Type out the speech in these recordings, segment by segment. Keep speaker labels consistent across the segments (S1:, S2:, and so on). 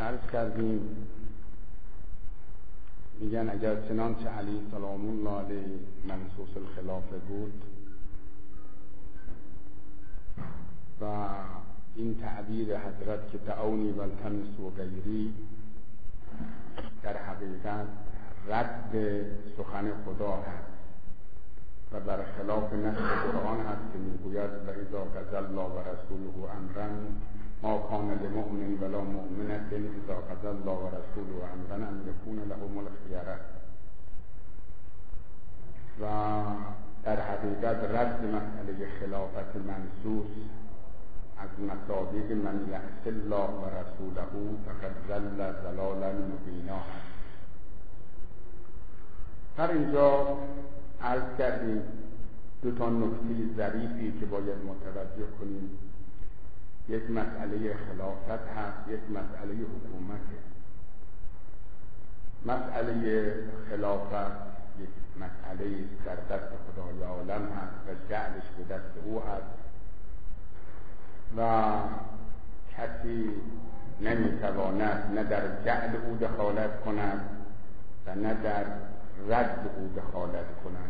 S1: عرض کردیم میگن اگر چنانچه علی سلام الله علیه منصوص الخلافه بود و این تعبیر حضرت که دعونی والتمس و غیری در حقیقت رد سخن خدا هست و برخلاف نص قرآن هست که میگوید و اذا قضى الله و رسوله امرا ما کان لمؤمن ولا مؤمنة اذا قضى الله و رسوله امرا ان یکون لهم الخیرة. و در حقیقت رد مسئله خلافت منصوص از مصادیق من یعص الله و رسوله فقد ضل ضلالا مبینا هست. در اینجا عرض کردیم دو تا نکته ظریفی که باید متوجه کنیم. یک مسئله خلافت هست، یک مسئله حکومته. مسئله خلافت یک مسئله در دست خدای عالم هست و جعلش به دست او هست و کسی نمیتواند نه در جعل او دخالت کند و نه در رد او دخالت کند.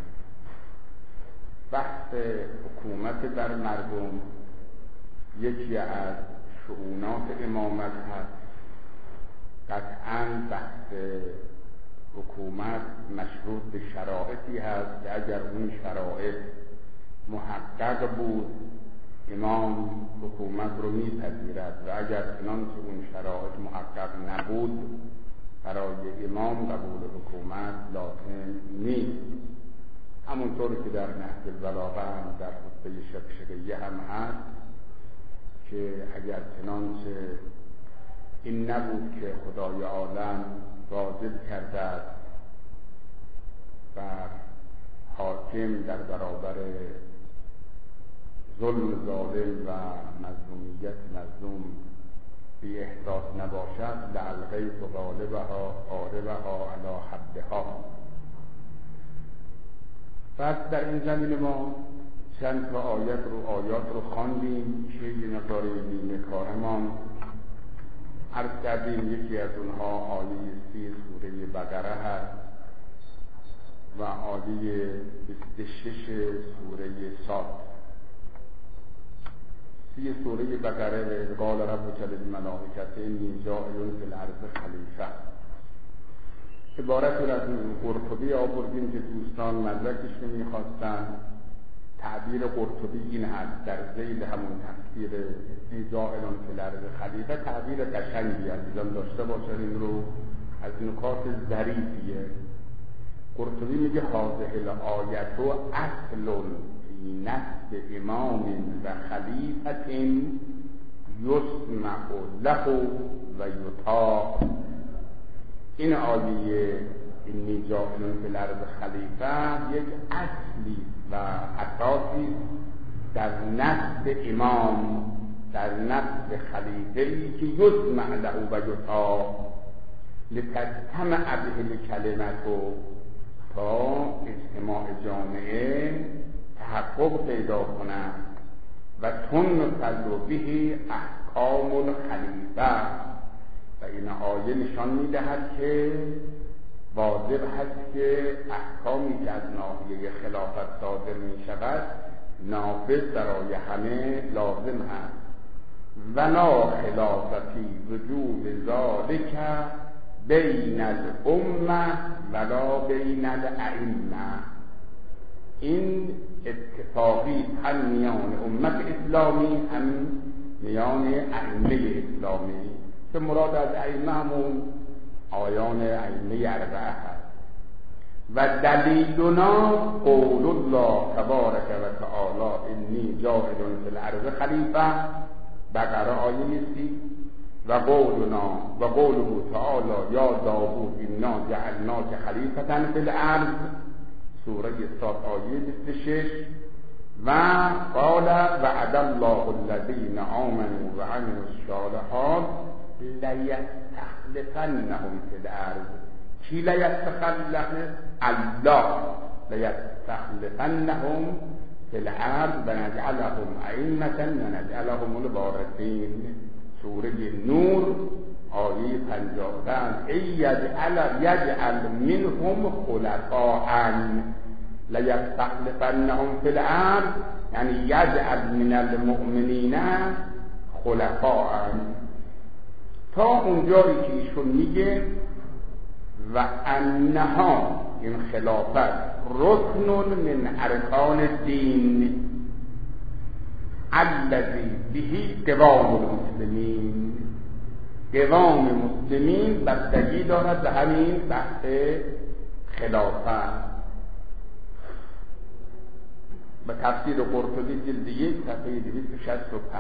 S1: بحث حکومت بر مردم یکی از شؤونات امامت هست. قطعاً بحث حکومت مشروط به شرایطی هست که اگر اون شرایط محقق بود امام حکومت رو میپذیرد و اگر چنانچه اون شرایط محقق نبود برای امام قبول حکومت لازم نیست. همونطور که در نهج البلاغه هم در خطبه شقشقیه هم هست که اگر چنانچه این نبود که خدای عالم واجب کرده است بر حاکم در برابر ظلم ظالم و مظلومیت مظلوم بی احساس نباشد لعلغیت غالبها غالبها علی حدها. پس در این زمین ما چند تا آیات رو خواندیم که یه مقدار نیمه کارمان عرض کردیم. یکی از اونها آیه 30 سوره بقره هست و آیه 26 سوره صاد. 30 سوره بقره قال ربک للملائکة انی جاعل فی الارض خلیفه. عبارت از قرطبی آوردیم که دوستان مدرکش رو میخواستن. تعبیر قرطبی این هست در ذیل همون تفسیر جاعل فی الارض خلیفه. تعبیر قشنگی عزیزان داشته باشن، این رو از نکات ظریفیه. قرطبی میگه هذه الآیت اصل فی نصب امام و خلیفة یسمع له و یطاع. این آیه انی جاعل فی الارض خلیفه یک اصلی و اساسی در نصب امام، در نصب خلیفه‌ای که یسمع له و یطاع لتجتمع به الکلمة، تا اجتماع جامعه تحقق پیدا کند و تنفذ به احکام الخلیفه. و این آیه نشان میدهد که واجب هست که احکامی که از ناحیه خلافت صادر می شود نافذ برای همه لازم هست. و لا خلاف فی وجوب ذلک بین الامه ولا بین الائمه. این اتفاقی هم میان امت اسلامی هم میان ائمه اسلامی که مراد از ائمه همون آیان ائمه اربعه هست. و دلیلنا قول الله تبارک و تعالی انی جاعل فی الارض خلیفه بقره آیه 30 و قولنا و قوله تعالی یا داوود انا جعلناک خلیفة فی الارض سوره صاد آیه 26 و قال وعد الله الذین آمنوا و عملوا الصالحات لیستخلفنهم فی الارض. کی لیستخلف؟ الله لیستخلفنهم فی الارض و نجعلهم ائمة و نجعلهم الوارثین. سوره نور آیه 50 یجعل منهم خلفاء لیستخلفنهم فی الارض، یعنی یجعل من المؤمنین خلفاء، تا اونجایی که ایشون میگه و انها، این خلافت رکن من ارکان الدین الذی به قوام المسلمین، قوام مسلمین بستگی دارد به همین بحث خلافت. به تفسیر قرطبی جلد 1 صفحه 265.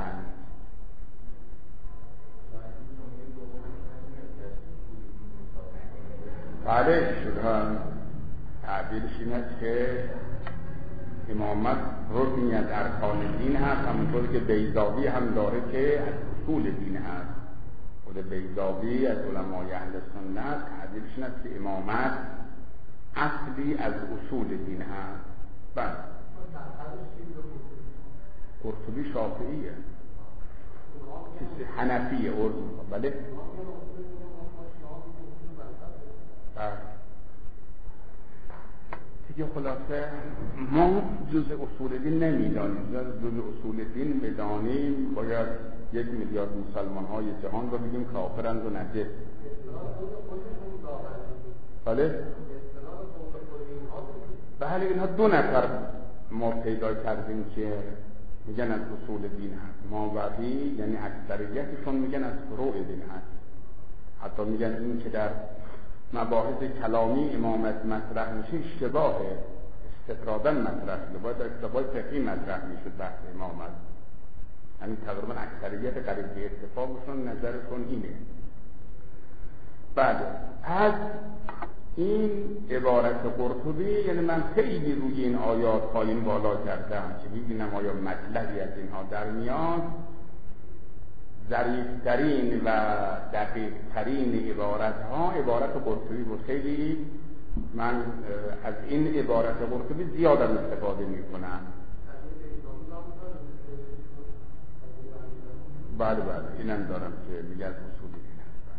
S1: بله شدن تعبیرش این است که امامت رکنی از ارکان دین هست، همونطور که بیضاوی هم داره که از اصول دین هست. خود بیضاوی از علمای اهل سنت تعبیرش این است که امامت اصلی از اصول دین هست. بله قرطبی شافعیه، حنفیه عرض میکنم. بله دیگه خلاصه ما جز اصول دین نمیدانیم. جز اصول دین بدانیم باید 1 میلیارد مسلمان های جهان رو بگیم کافرند و نجس. بله بله اینها 2 نفر ما پیدا کردیم که میگن از اصول دین هست. ما بقی یعنی اکثریتشون میگن از فروع دین هست. حتی میگن این که در مباحث کلامی امامت مطرح میشه اشتباهه، استطرادا مطرح میشه، باید اشتباه فقهی مطرح میشد بحث امامت. یعنی تقریبا اکثریت قریب به اتفاقشون نظرشون اینه. بعد از این عبارت قرطبی، یعنی من خیلی روی این آیات پایین بالا کردم که ببینم آیا مطلبی از اینها در میاد. ظریف‌ترین و دقیق‌ترین عبارت‌ها عبارت قرطبی بود. خیلی من از این عبارت قرطبی زیاد استفاده می‌کنم. بله اینم دارم که میگه از اصول دین هست.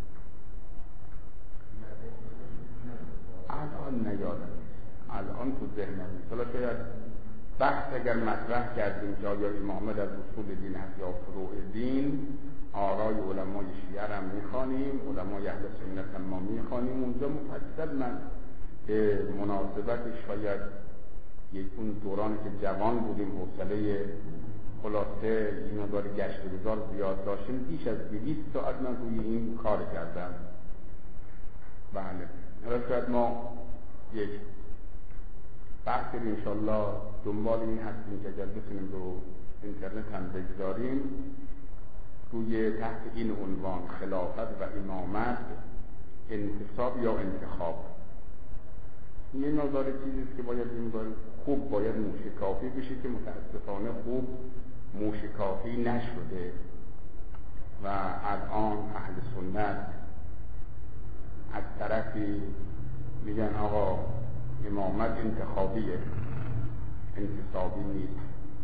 S1: الان نیادم، الان تو ذهنم نیست. حالا شاید بحث اگر مطرح کردیم که آیا امامت از اصول دین هست یا فروع دین، آرای علمای شیعه هم میخوانیم، علمای اهل سنت هم ما میخوانیم. اونجا مفصل من به مناسبتش شاید اون دورانی که جوان بودیم حوصله خلاصه این مقدار گشت و گذار زیاد داشتیم، بیش از 200 ساعت من روی این کار کردم. بله حالا شاید ما یک بحثی انشالله دنبال این هستیم که اگر بتونیم رو اینترنت هم بگذاریم روی تحت این عنوان خلافت و امامت، انتصاب یا انتخاب. این مقدار چیزیست که باید این مقدار خوب باید موشکافی بشه که متاسفانه خوب موشکافی نشده و الان اهل سنت از طرفی میگن آقا امامت انتخابیه، انتصابی نیست.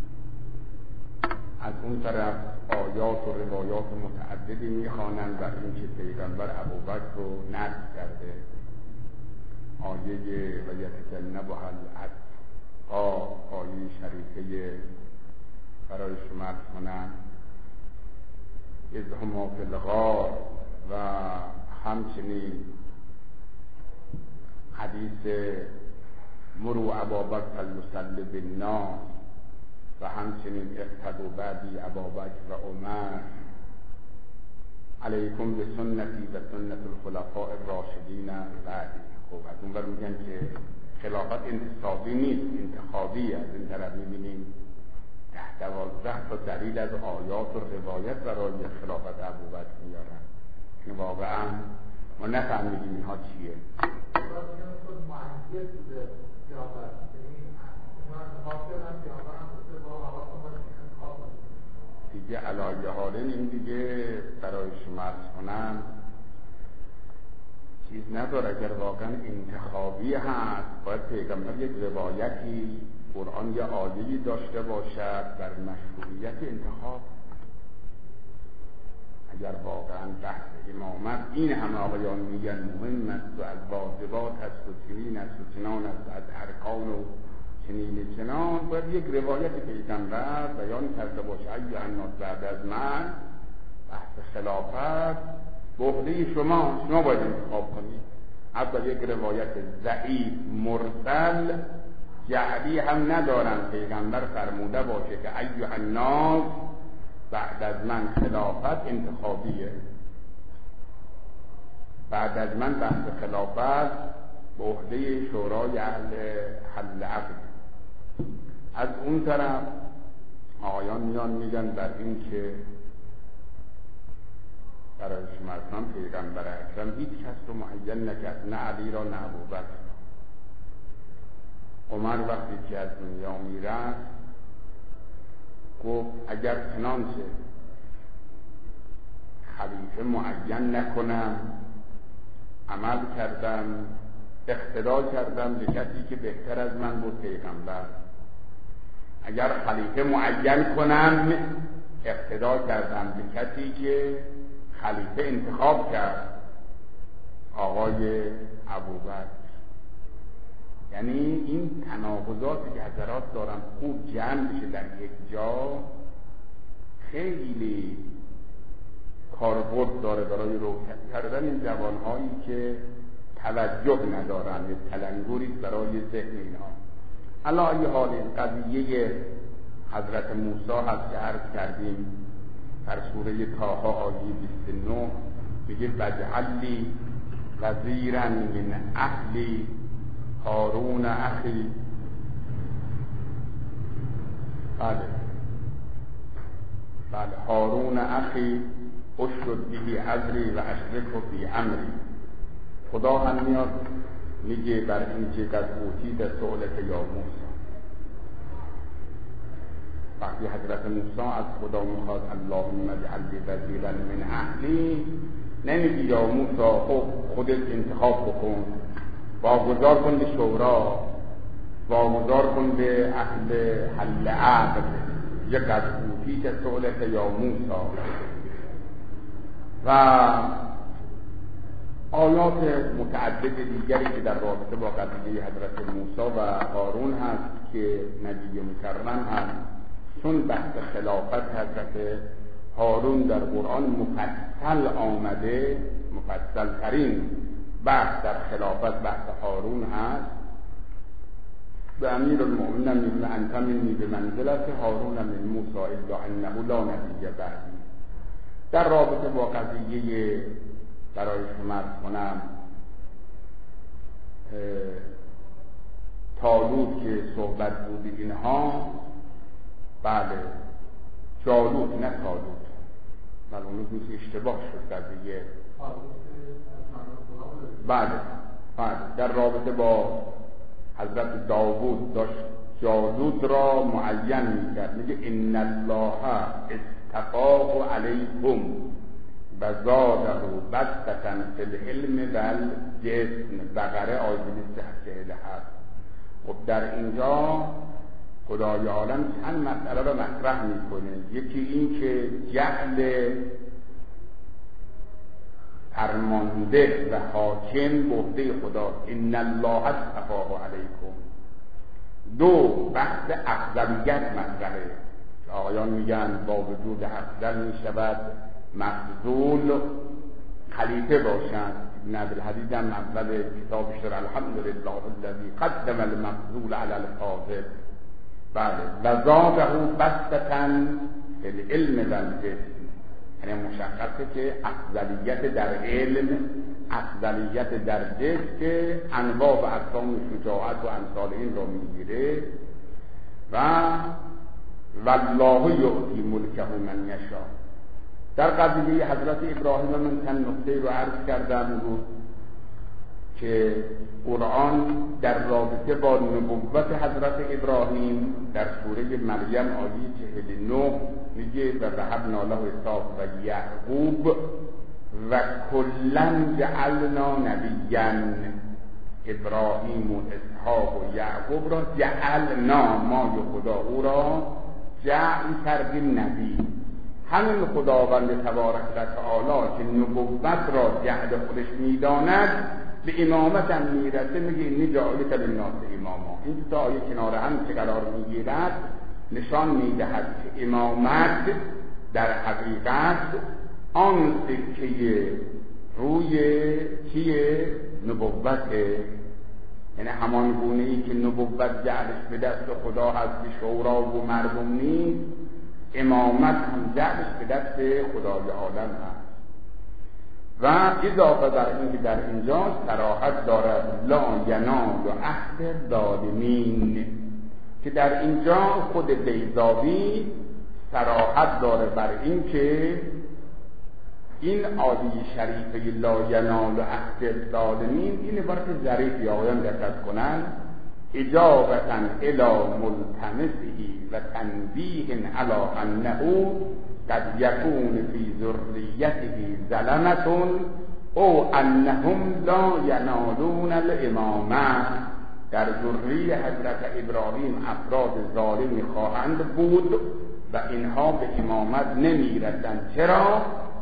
S1: از اون طرف آیات و روایات متعددی میخوانند بر این که پیغمبر ابوبکر رو نقد کرده. آیه و یتجنبها الاتقا، آیه شریفه برای شما کنند اذ هما فی الغار، و همچنین حدیث مرو ابابکر فلیصلی بالناس، و همچنین اقتدوا بعدی ابابکر و عمر، علیکم بسنتی و سنت الخلفاء الراشدین بعدی. خب از اون بر میگن که خلافت انتصابی نیست، انتخابی. از این طرف میبینیم 10-12 تا دلیل از آیات و روایت برای خلافت ابوبکر میارن. این واقعا ما نفهمیدیم اینها چیه. دیگه علایه حالین این دیگه برای شما عرض کنم چیز نداره. اگر واقعا انتخابی هست باید پیغمبر یک روایتی، قرآن یه آیه‌ای داشته باشد بر مشروعیت انتخاب. اگر واقعا بحث امامت این همه آقایان میگن مهم است و از واجبات است و چنین است و چنان است، از ارکان و چنین چنان، باید یک روایت پیغمبر بیان کرده باشه ایها الناس بعد از من بحث خلافت به عهده شما باید انتخاب کنید. حتی یک روایت ضعیف مرسل جعلی هم ندارن پیغمبر فرموده باشه که ایها الناس بعد از من خلافت انتخابیه، بعد از من بحث خلافت به عهده شورای اهل حل عقد. از اون طرف آقایان میان میگن بر این که برای شما اصلا پیغمبر اکرم هیچ کس رو معین نکرد، نه علی را نه ابوبکر. عمر وقتی که از دنیا میرفت گفت اگر چنانچه خلیفه معین نکنم عمل کردم اقتدا کردم به کسی که بهتر از من بود پیغمبر، اگر خلیفه معین کنم اقتدا کردم به کسی که خلیفه انتخاب کرد آقای ابوبکر. یعنی این تناقضاتی که حضرات دارن خوب جمع بشه در یک جا خیلی کاربرد داره برای روشن کردن این جوانهایی که توجه ندارن، یه تلنگوری برای ذهن اینها. علا ای حال قضیه حضرت موسی هست که عرض کردیم در سوره طه آیه 29 میگه واجعل لی وزیرا من اهلی هارون اخی. بله هارون اخی اشدد به ازری و اشرکه فی امری. خدا هم میاد میگه بر این که قد اوتیت سؤلک یا موسی. وقتی حضرت موسی از خدا میخواد اللهم اجعل لی وزیرا من اهلی، نمیگه یا موسی خب خودت انتخاب بکن، واگذار کن به شورا، واگذار کن به اهل حل عقد، یک از اوتیت سؤلک یا موسی. و آیات متعدد دیگری که در رابطه با قضیه حضرت موسی و هارون هست که نبی مکرم هست، چون بحث خلافت حضرت هارون در قرآن مفصل آمده، مفصل ترین بحث در خلافت بحث هارون هست. به امیر المؤمنین میگه انت منی به منزلت هارون من موسی الا انه لا نبی بعدی. در رابطه با قضیه برای شما کنم طالوت که صحبت بود اینها، بله جالوت نه طالوت، بله اون روز اشتباه شد قضیه. بله در رابطه با حضرت داوود داشت جالوت را معین میکرد، میگه ان الله استفاه علیکم و زاده بسطة فی العلم و الجسم. بقره آیه 47 هست. خب در اینجا خدای عالم چند مسئله را مطرح میکنه. یکی این که جهل فرمانده و حاکم به عهده خدا، ان الله اصطفاه علیکم. دو، بحث افضلیت مطرحه. آقایان میگن با وجود افضل میشود مفضول خلیفه باشند. ابن عبدالحدید هم اول کتابش در الحمدلله الذی قدم المفضول علی الفاضل. بله و زاده بسطة فی العلم و الجسم، یعنی مشخصه که افضلیت در علم، افضلیت در جسم که انواع و اقسام شجاعت و امثال این را میگیره. و والله یؤتی ملکه من یشاء. در قضیه حضرت ابراهیم من چند نکته رو عرض کردم بود که قرآن در رابطه با نبوت حضرت ابراهیم در سوره مریم آیه 49 میگه و وهبنا له اسحاق و یعقوب و کلا جعلنا نبیا. ابراهیم و اسحاق و یعقوب را جعلنا، ما خدا او را جعل کردیم نبی. همین خداوند تبارک و تعالی که نبوت را جهد خودش میداند به امامت هم میرسه، میگه اینی جعلت للناس اماما. این دو تا آیه کنار هم که قرار میگیرد نشان میدهد که امامت در حقیقت آن سکه روی کیه؟ نبوته. یعنی همان گونه‌ای که نبوت جعلش به دست خدا هست که شورا و مردم نیست، امامت هم جعلش به دست خدای عالم هست. و اضافه بر این که در اینجا صراحت دارد لا ینال عهد ظالمین، که در اینجا خود بیضاوی صراحت داره بر این که این آیه شریفه لا ینال عهد ظالمین این عبارت ظریفی آقایان دقت کنند، اجابتا الی ملتمسه و تنبیه علی انه قد یکون فی ذریته ظلمة او انهم لا ینالون الامامه. در ذریه حضرت ابراهیم افراد ظالمی خواهند بود و اینها به امامت نمیرسند. چرا؟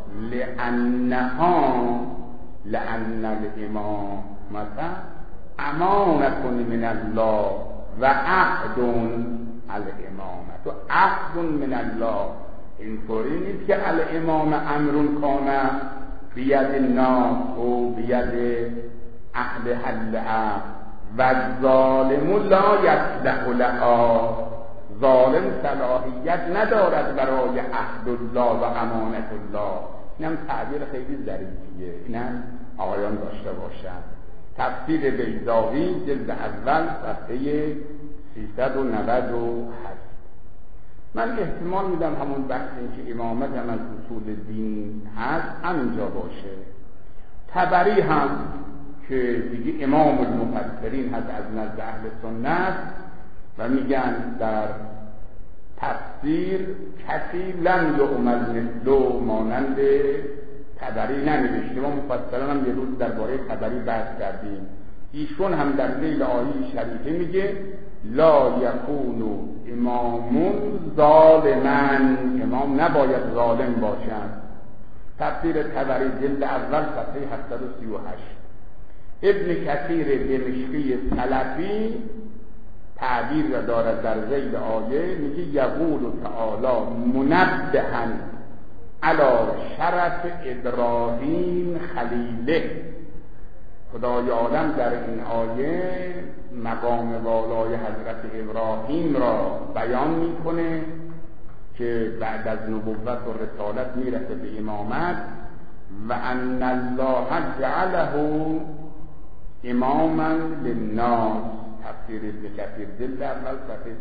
S1: لأن الامامة امانة من الله و عهد الامامة و عهد من الله. اینطوری نیست که الامام امر کان بید الناس او بید اهل حل و الظالم لا یصلح لها. ظالم صلاحیت ندارد برای عهد الله و امانت الله. اینم تعبیر خیلی ظریفیه، اینم آقایان داشته باشند. تفسیر بیضاوی جلد اول صفحه 398. من احتمال میدم همون بحثی که امامت هم از اصول دین هست همینجا باشه. طبری هم که دیگه امام المفسرین هست از نزد اهل سنت و میگن در تفسیر کسی لم یعمل مثلو، مانند طبری ننوشته. ما مفسران هم یه روز درباره طبری بحث کردیم. ایشون هم در ذیل آیه شریفه میگه لا یکون امام ظالما، امام نباید ظالم باشند. تفسیر طبری جلد اول صفحه 738. ابن کثیر دمشقی سلفی تعبیر دارد در ذیل آیه، میگه یقول تعالی منبها علی شرف ابراهیم خلیله. خدای عالم در این آیه مقام والای حضرت ابراهیم را بیان میکنه که بعد از نبوت و رسالت میرسه به امامت و ان الله جعله اماما للناس. تفسیر ابن کثیر جلد اول صفحه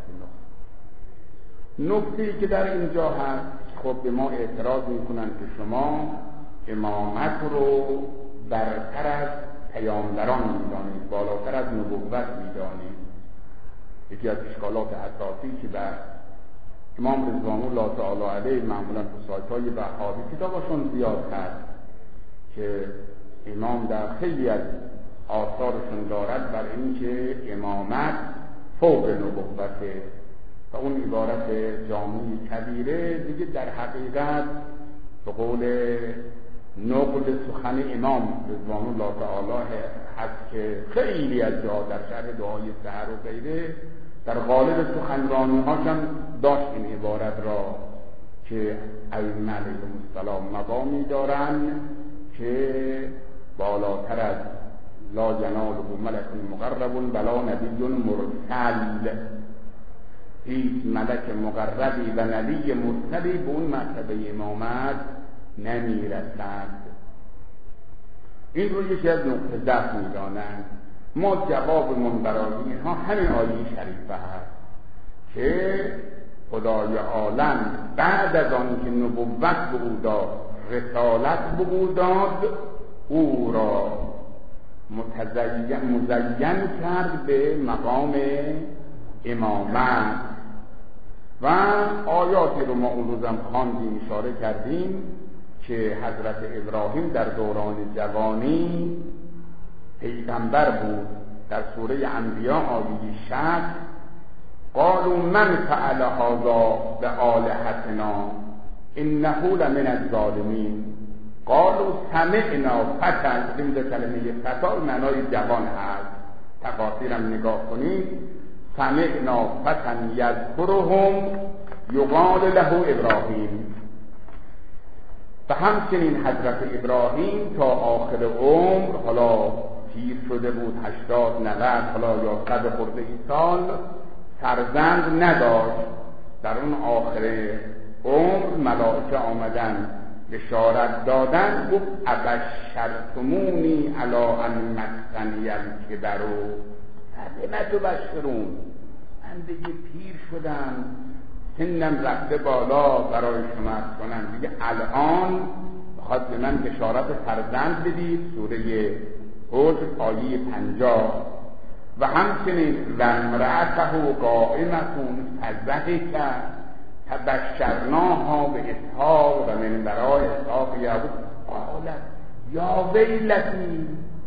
S1: 169. نکته‌ای که در اینجا هست، خب به ما اعتراض میکنن که شما امامت رو برتر از پیامبران میدانید، بالاتر از نبوت میدانید. یکی از اشکالات اساسی که بر امام رضوان الله تعالی علیه معمولا تو سایت‌های وهابی کتابشون زیاد هست که امام در خیلی از آثارشون دارد بر این که امامت فوق نبوته و اون عبارت جامعی کبیره دیگه در حقیقت به قول نقل سخن امام رضوان الله تعالی هست که خیلی از جا در شرح دعای سحر و غیره در غالب سخنرانی هاشم داشت این عبارت را که ائمه علیهم السلام مقامی دارن که بالاتر از لا یناله ملک مقرب ولا نبی مرسل. هیچ ملک مقربی و نبی مرسلی به اون مرتبه امامت نمیرسد. این رو یکی از نقطه ضعف میدانند. ما جوابمون برای اینها همین آیه شریفه هست که خدای عالم بعد از آن که نبوت به او داد، رسالت به او داد، او را مزین کرد به مقام امامت. و آیاتی رو ما اون روزم خواندیم، اشاره کردیم که حضرت ابراهیم در دوران جوانی پیغمبر بود. در سوره انبیاء آیه 60 قالوا من فعل هذا بآلهتنا انه لمن الظالمین. قالوا سمعنا فتى، این دو کلمه فتا معنای جوان هست، تفاسیرم نگاه کنید. سمعنا فتى یذکرهم یقال له ابراهیم. و همچنین حضرت ابراهیم تا آخر عمر، حالا پیر شده بود 80 90 حالا یا 100 خورده سال، فرزند نداشت. در اون آخر عمر ملائکه آمدن بشارت دادن، گفت ابشرتمونی علی ان مسنی الکبر فبم تبشرون. من دیگه پیر شدم، سنم رفته بالا، برای شما کنم دیگه الان بخواد به من بشارت فرزند بدید. سوره هود آیه 50. و همچنین و امرأته قائمة فضحک فبشرناها باسحاق و من وراء اسحاق یعقوب قالت یا ویلتی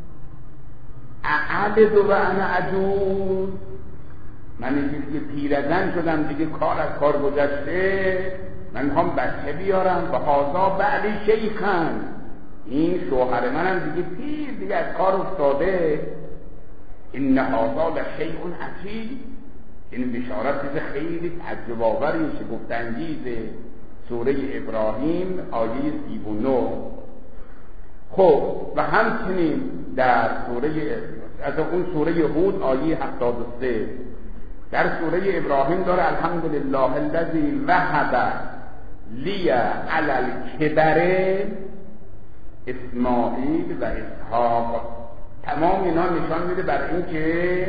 S1: اعلد و انا عجوز. من دیگه پیرزن شدم، دیگه کار از کار گذشته، من میخوام بچه بیارم. و هذا بعلی شیخن، این شوهر منم دیگه پیر، دیگه از کار افتاده. ان هذا لشیء عجیب. این بشارت چیز خیلی تعجب آوری، شگفت انگیزه. سوره ابراهیم آیه 39. خب و همچنین در از اون سوره هود آیه 73 در سوره ابراهیم داره الحمدلله الذی وهب لی علی الکبر اسماعیل و اسحاق. تمام اینا نشان میده بر این که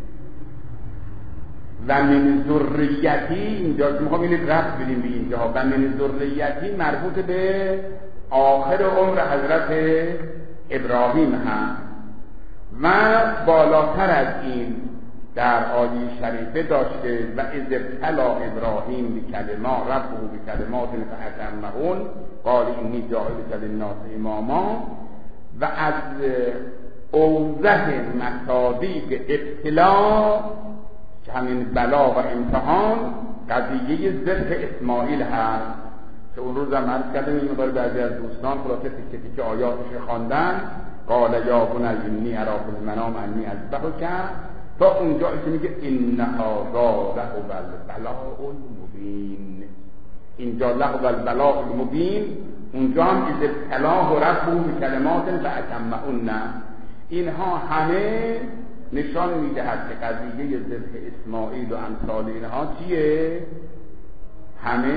S1: و من ذریتی، اینجا میخوام اینو رفت بدیم به اینجا، و من ذریتی مربوط به آخر عمر حضرت ابراهیم هم. و بالاتر از این در آیه شریفه داشته و اذ ابتلی ابراهیم بکلمات ربه بکلمات فاتمهن قال انی جاعلک للناس اماما. و از اوضح مصادیق ابتلا که همین بلا و امتحان قضیه ذبح اسماعیل هست که اون روز هم عرض کردم این مقدار بعضی از دوستان خلاصه تیکه آیاتش خواندن. قال یا بنی انی اری فی المنام انی اذبحک، تا اونجا که میگه ان هذا لهو البلاء المبین. اینجا لهو البلاء المبین، اونجا هم اذ ابتلاه ربه بکلمات فاتمهن. اینها همه نشان میدهد که قضیه ذبح اسماعیل و امثال اینها چیه؟ همه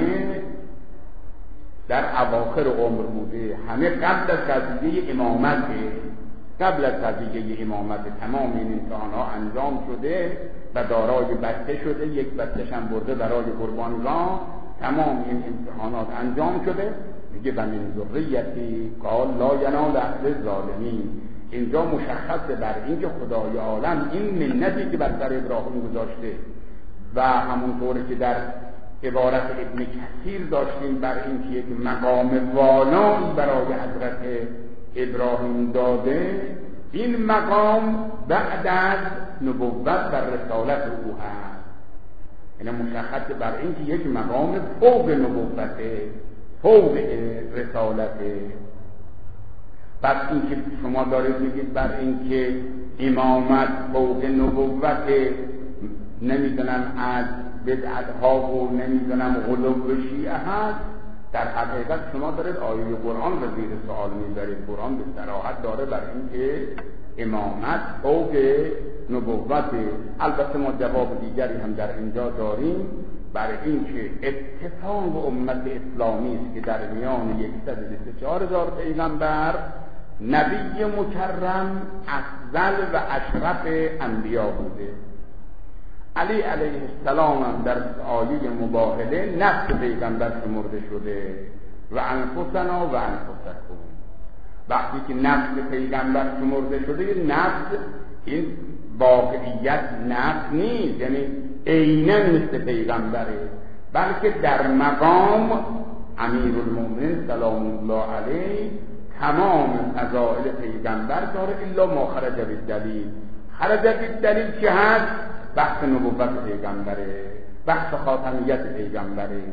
S1: در اواخر عمر بوده، همه قبل از قضیه امامته. قبل از قضیه امامت تمام این امتحان‌ها انجام شده و دارای بچه شده، یک بچه‌ش هم برده برای قربانگاه. تمام این امتحانات انجام شده. میگه و من ذریتی قال لا ینال عهد الظالمین. اینجا مشخصه بر این که خدای عالم این منتی که بر سر ابراهیم گذاشته و همونطور که در عبارت ابن کثیر داشتیم بر این که یک مقام والایی برای حضرت ابراهیم داده، این مقام بعد از نبوت و رسالت او هست. این مشخصه بر این که یک مقام فوق نبوته، فوق رسالته. پس این که شما دارید میگید بر این که امامت فوق نبوت، نمیدونم از بدعت ها و نمیدونم غلو شیعه هست، در حقیقت شما دارید آیه قرآن رو زیر سوال میذارید. قرآن به صراحت داره بر این که امامت فوق نبوت. البته ما جواب دیگری هم در اینجا داریم برای این که اتفاق امت اسلامی است که در میان 124,000 پیغمبر نبی مکرم افضل و اشرف انبیا بوده. علی علیه السلام هم در آیه مباهله نفس پیغمبر شمرده شده و انفسنا و انفسکم. وقتی که نفس پیغمبر شمرده شده، نفس این واقعیت نفس نیست، یعنی عیناً مثل پیغمبره، بلکه در مقام امیرالمومنین سلام الله علیه تمام فضائل پیغمبر داره الا ما خرج بالدلیل. خرج بالدلیل چه هست؟ بحث نبوت پیغمبره، بحث خاتمیت پیغمبره.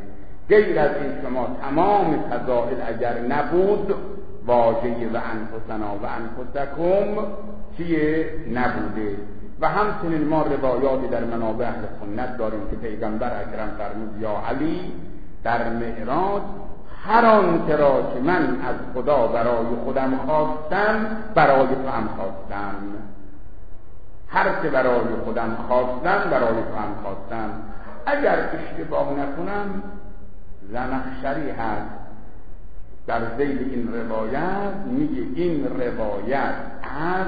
S1: غیر از این شما تمام فضائل اگر نبود واژه و انفسنا و انفسکم چیه؟ نبوده. و همچنین ما روایاتی در منابع اهل سنت داریم که پیغمبر اکرم فرمود یا علی در معراج هر آنچه را که من از خدا برای خودم خواستم برای تو هم خواستم، هر چه برای خودم خواستم برای تو هم خواستم. اگر اشتباه نکنم زمخشری هست در ذیل این روایت میگه این روایت از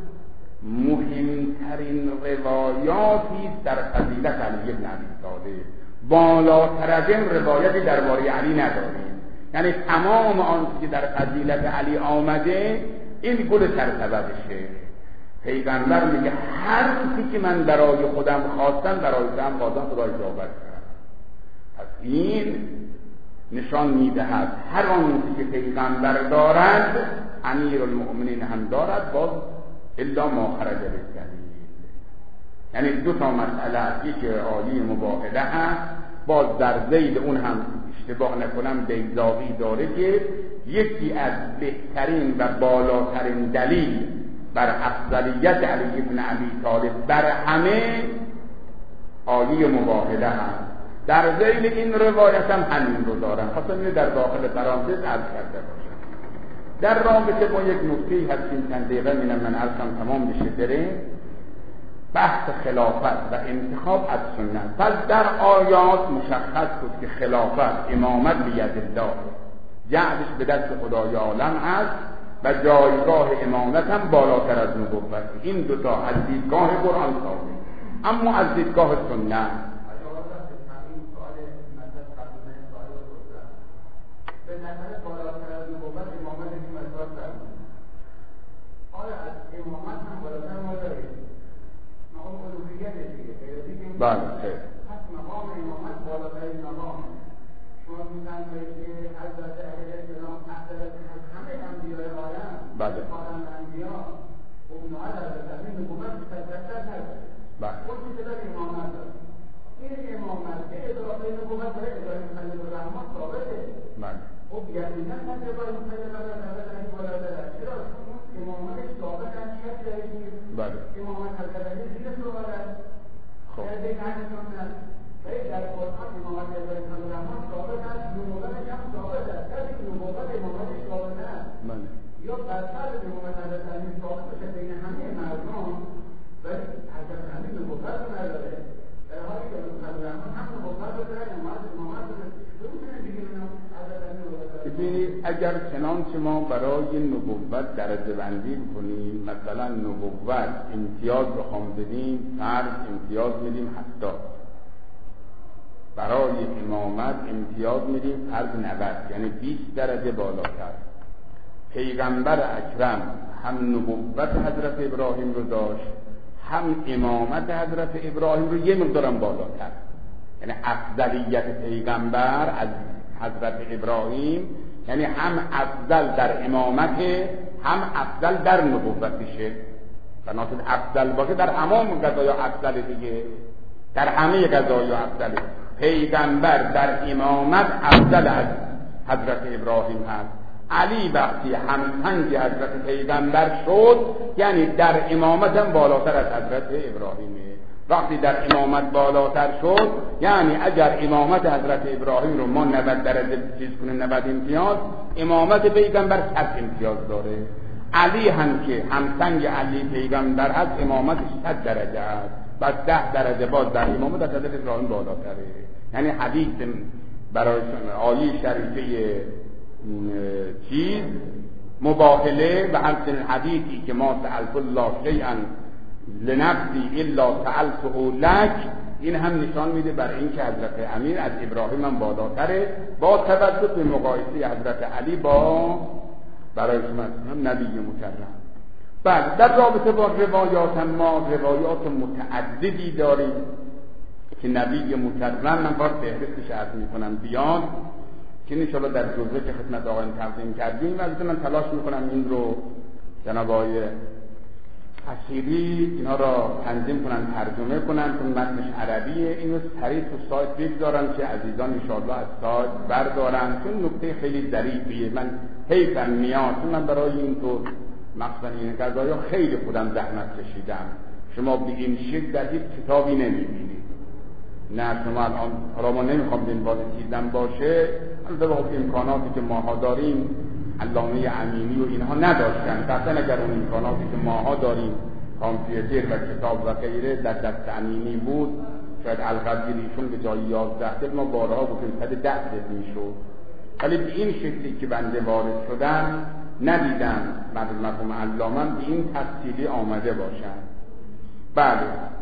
S1: مهمترین روایاتی در فضیلت علی بن ابی طالب، بالاتر از این روایتی درباره علی نداریم. یعنی تمام آنچه که در فضیلت علی آمده این گل سرسبدشه. پیغمبر میگه هر چیزی که من برای خودم خواستم برای خودم خواستم خدا اجابت کرد. پس این نشان میدهد هر آنچه که پیغمبر دارد امیرالمؤمنین هم دارد، باز الا ما خرج بالدلیل. یعنی دو تا مسئله، یکی عالی مباهله هست، باز در ذیل اون هم اشتباه نکنم بیضاوی داره که یکی از بهترین و بالاترین دلیل بر افضلیت علی بن ابی طالب بر همه عالی مباهله هست. در ذیل این روایت هم همین رو دارم، خواستم در داخل پرانتز عرض کرده باشم. در رابطه با یک نکته هستیم چند دقیقه من عرضم تمام بشه داره، بحث خلافت و انتخاب از سنت. پس در آیات مشخص بود که خلافت امامت بید الله، جعلش به دست خدای عالم است و جایگاه امامت هم بالاتر از نبوت. این دوتا از دیدگاه قرآن ثابت، اما از دیدگاه سنت
S2: به نظر بالاتر از نبوت امامت که مطرح کردیم، آیا از امامت هم بالاتر ما داریم؟ مقام الوهیت دیگه.
S1: بله.
S2: پس مقام امامت بالاترین مقام. شما می‌فرمایید که حضرت علیه السلام افضل از همه انبیاء عالم،
S1: بله،
S2: خاتم الانبیا و اونها در زمین نبوت تجسد نداره.
S1: بله.
S2: اون چیزی که امامت داره. این امامت که اضافه نبوت داره، ابراهیم خلیل الرحمن ثابته.
S1: بله.
S2: خب یقینا من ابراهیم خلیل الرحمن بالاتر است. چرا؟ چون امامتش ثابت است، شک داره که
S1: بله.
S2: امامت حضرت علی زیر سوال است.
S1: خب.
S2: در این حدیثان است. ولی در قرآن امامت ابراهیم خلیل الرحمن ثابت است، نبوتش هم ثابت است. در این نبوت امامتش ثابت است.
S1: بله.
S2: یا برتر امامت حضرت علی ثابت باشه بین همه مردم، ولی حضرت علی نبوت رو نداره. در حالی که ابراهیم خلیل الرحمن هم نبوت رو داره، امامت رو
S1: ببینید اگر چنانچه ما برای نبوت درجه بندی کنیم، مثلا نبوت امتیاز بخوام بدیم، فرض امتیاز میدیم 70، برای امامت امتیاز میدیم فرض 90، یعنی 20 درجه بالاتر. پیغمبر اکرم هم نبوت حضرت ابراهیم رو داشت، هم امامت حضرت ابراهیم رو یه مقدارم بالاتر. یعنی افضلیت پیغمبر از حضرت ابراهیم یعنی هم افضل در امامت هم افضل در نبوتشه. بنابراین افضل باشه در تمام قضایا افضل دیگه، در همه قضایا افضل. پیغمبر در امامت افضل از حضرت ابراهیم هست. علی وقتی همسنگ حضرت پیغمبر شد یعنی در امامت هم بالاتر از حضرت ابراهیمه. وقتی در امامت بالاتر شد یعنی اگر امامت حضرت ابراهیم رو ما 90 درجه چیز کنیم، 90 امتیاز، امامت پیغمبر 100 امتیاز داره. علی هم که همسنگ علی پیغمبر هست امامتش 100 درجه است و 10 درجه باز در امامت از حضرت ابراهیم بالاتره. یعنی حدیث برای آیه شریفه چیز مباهله و همچنین حدیثی که ما سألت الله شیئا لنفسی الا سألته لک، این هم نشان میده بر این که حضرت امیر از ابراهیم هم بالاتره با توجه به مقایسه حضرت علی با برای شما نبی مکرم. بعد در رابطه با روایات ما روایات متعددی داریم که نبی مکرم من باید فهرستش عرض میکنم بیان که انشاءالله در جزوه که خدمت آقایان تقدیم کردیم. البته من تلاش میکنم این رو جناب آقای حصیری اینا را تنظیم کنن، ترجمه کنن، چون متنش عربیه، اینو سریع تو سایت بگذارن که عزیزان انشاءالله از سایت بردارن، چون نکته خیلی ظریفیه. من حیفم میاد، چون من برای این تو مخصوصا این قضایا خیلی خودم زحمت کشیدم. شما به این شکل در هیچ کتابی نمیبینید. نه شما الان حالا ما نمیخوام دنبال چیزم باشه، البته با امکاناتی که ماها داریم علامه امینی و اینها نداشتن، قطعا اگر اون امکاناتی که ماها داریم کامپیوتر و کتاب و غیره در دست امینی بود، شاید القدیریشون به جای 11 دل ما بارها بکنیم 110 دل میشد. ولی به این شکلی که بنده وارد شدم ندیدم بعد مرحوم علامه به این تفصیلی آمده باشن. بله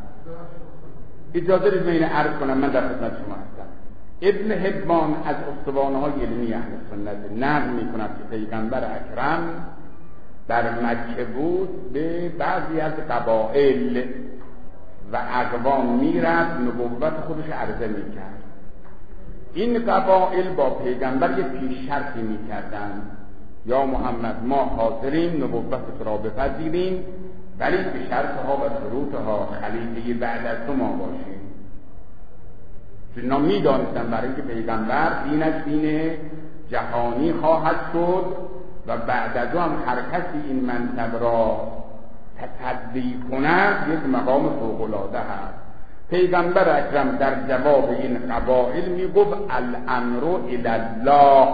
S1: اجازه بدید من عرض کنم، من در خدمت شما هستم. ابن حبان از استوانه‌های علمی اهل سنت نقل می‌کند که پیغمبر اکرم در مکه بود، به بعضی از قبایل و اقوام میرفت، نبوت خودش عرضه میکرد. این قبایل با پیغمبر یک پیش شرطی میکردن: یا محمد ما حاضریم نبوت را بپذیریم، ولی به شرطها و شروطها خلیفه بعد از تو ما باشیم. اینا میدانستن برای اینکه پیغمبر دینش دین جهانی خواهد شد و بعد از هم هر کسی این منصب را تصدی کند یک مقام فوق‌العاده هست. پیغمبر اکرم در جواب این قبائل میگفت الامر الی الله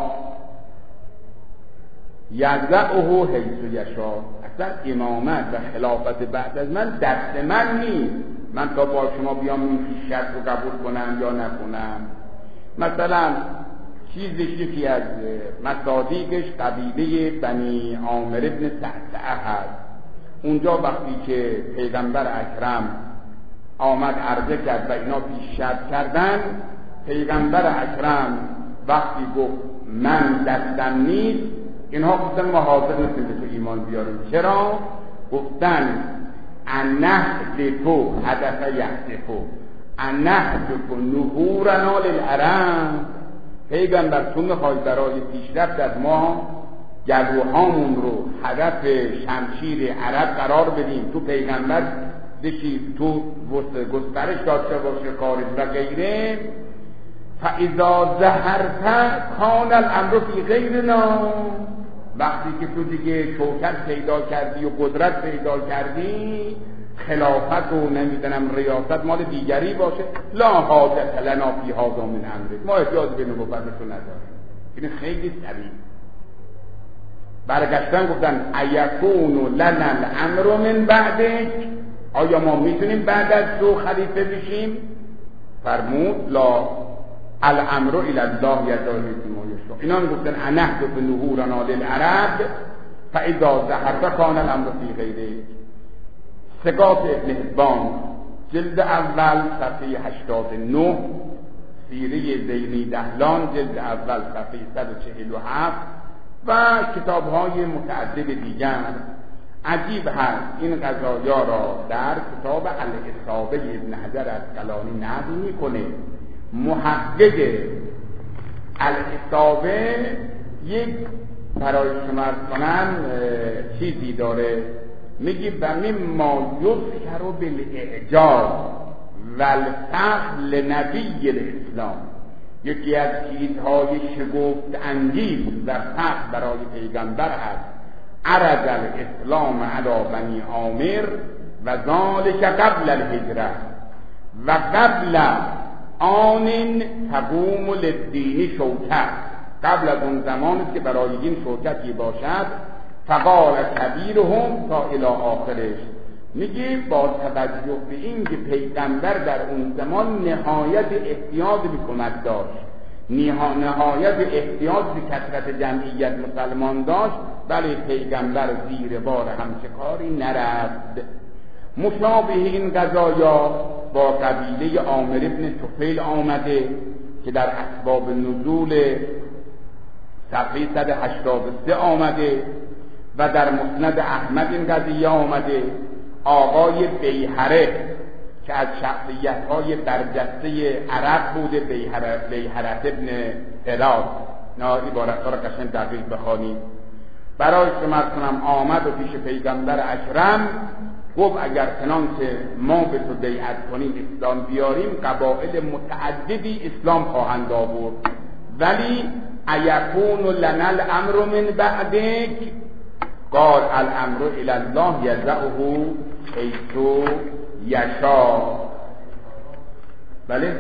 S1: یضعه حیث یشاء. اصلا امامت و خلافت بعد از من دست من نیست، من تا با شما بیام این شرط رو قبول کنم یا نکنم. مثلا چیزش یکی از مصادیقش قبیله بنی عامر ابن سعسعه هست. اونجا وقتی که پیغمبر اکرم آمد عرضه کرد و اینا پیش شرط کردن، پیغمبر اکرم وقتی گفت من دستم نیست، اینها گفتن ما حاضر نیستیم به تو ایمان بیاریم. چرا؟ گفتن انهد تو هدف یحدفو انهد تو نهورنا للعرب. پیغمبر تو میخوای برای پیشرفت از ما گلوهامون رو هدف شمشیر عرب قرار بدیم، تو پیغمبر بشی تو گسترش داشته باشه کارت و غیره. فاذا ظهرت کان الامر فی غیرنا. وقتی که تو دیگه شوکت پیدا کردی و قدرت پیدا کردی، خلافت و نمیدونم ریاست مال دیگری باشه. لا حاجت لنا فی هذا من امرک، ما احتیاج به نبوتتو نداریم. این خیلی سریع برگشتن گفتن ایکون لنا الامر من بعدک، آیا ما میتونیم بعد از تو خلیفه بشیم؟ فرمود لا الامر الی الله یضعه ما یشاء. اینا میگفتن انهد بنهورنا للعرب فاذا ظهرت کان الامر فی غیرک. ثقات ابن حبان جلد اول صفحه 89، سیره زینی دهلان جلد اول صفحه 147 و کتاب‌های متعدد دیگر. عجیب هست این قضایا را در کتاب الاصابه ابن حجر عسقلانی نقل میکنه. محقق الاصابه یک برای شما کنم چیزی داره، میگی بمی ما یذکر بالاعجاز والفخر لنبی الاسلام. یکی از چیزهای شگفت انگیز و فخر برای پیغمبر هست عرض الاسلام علی بنی عامر و ذالک قبل الهجره و قبل آن تقوم للدین شوکت. قبل از اون زمانی که برای دین شوکتی باشد. فقال کبیرهم تا الی آخرش. میگه با توجه به این که پیغمبر در اون زمان نهایت احتیاج به کمک داشت، نهایت احتیاج به کثرت جمعیت مسلمان داشت، ولی پیغمبر زیر بار همچه کاری نرفت. مشابه این قضایا با قبیله عامر ابن طفیل آمده که در اسباب نزول صفحه 183 آمده و در مسند احمد این قضیه آمده. آقای بیهره که از شخصیت‌های برجسته عرب بوده، بیهره ابن هلال، نه عبارت‌ها را قشنگ دقیق بخوانید. برای شما کنم آمد و پیش پیغمبر اکرم گفت اگر چنانچه ما به تو بیعت کنیم اسلام بیاریم قبایل متعددی اسلام خواهند آورد، ولی ایکون لنا الامر من بعدک قال الامر الی الله یضعه حیث یشاء. بله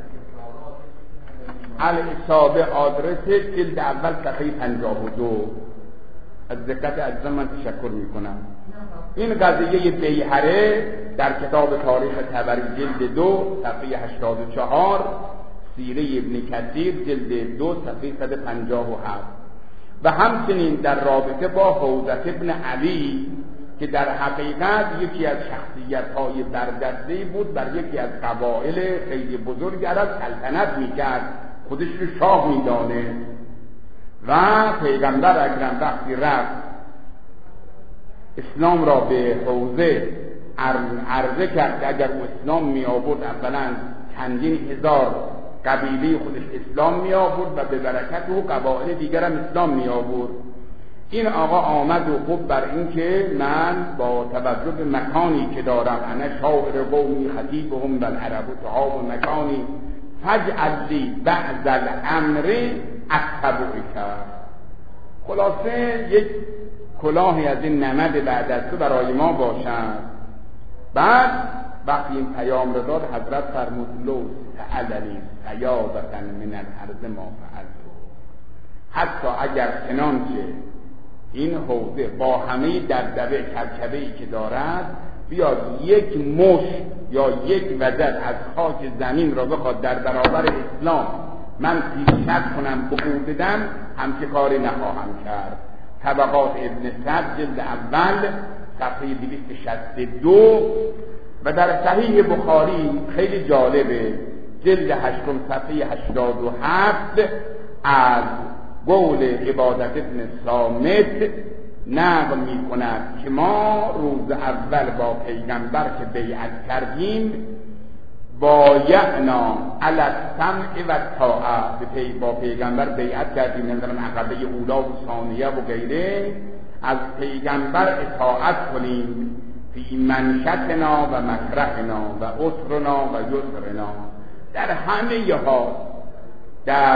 S1: الاصابه آدرس جلد اول صفحه 52. از دقت عزیزان من تشکر میکنم. این قضیه بیهره در کتاب تاریخ طبری جلد 2 صفحه 84، سیره ابن کثیر جلد 2 صفحه 157 و همچنین در رابطه با حوضة ابن علی که در حقیقت یکی از شخصیت‌های برجسته بود، بر یکی از قبایل خیلی بزرگ عرب سلطنت میکرد، خودش رو شاه میدانه و پیغمبر اکرم وقتی رفت اسلام را به حوزه عرضه کرد که اگر او اسلام می آورد اولا چندین هزار قبیله خودش اسلام می آورد و به برکت او قبایل دیگر هم اسلام می آورد. این آقا آمد و خب بر این که من با توجه به مکانی که دارم انا شاعر قومی خطیبهم و العرب تعاب مکانی فجعل لی بعض الامر اتبعک. خلاصه یک کلاهی از این نمد بعد از تو برای ما باشد. بعد وقتی این پیام را داد حضرت فرمود لو سألنی سیابة من الارض ما فعلت. حتی اگر چنانچه این حوضه با همه دبدبه کرکبه‌ای که دارد بیاد یک مش یا یک وزد از خاک زمین را بخواد در برابر اسلام من پیشنهاد کنم بقول بدم، همچه کاری نخواهم کرد. طبقات ابن سعد جلد اول صفحه 262 و در صحیح بخاری خیلی جالبه جلد 8 صفحه 87 از قول عبادت ابن صامت نقل می کند که ما روز اول با پیغمبر که بیعت کردیم بایعنا علی السمع و الطاعه، با پیغمبر بیعت کردیم، نمیدونم عقبه اولا و ثانیه و غیره، از پیغمبر اطاعت کنیم فی منشتنا و مکرهنا و عسرنا و یسرنا، در همه ها، در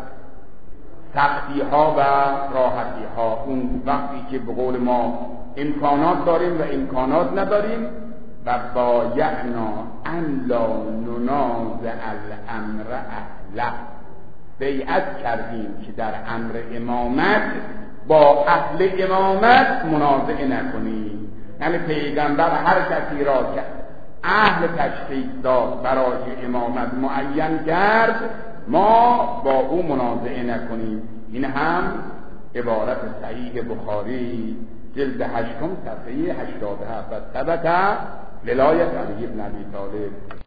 S1: سختی ها و راحتی ها، اون وقتی که به قول ما امکانات داریم و امکانات نداریم. و بایعنا ان لا ننازع الامر اهله، بیعت کردیم که در امر امامت با اهل امامت منازعه نکنیم. یعنی پیغمبر هر کسی را که اهل تشخیص داد برای امامت معین کرد ما با او منازعه نکنیم. این هم عبارت صحیح بخاری جلد 8 صفحه 87 ثبت ولایت علی بن ابی طالب.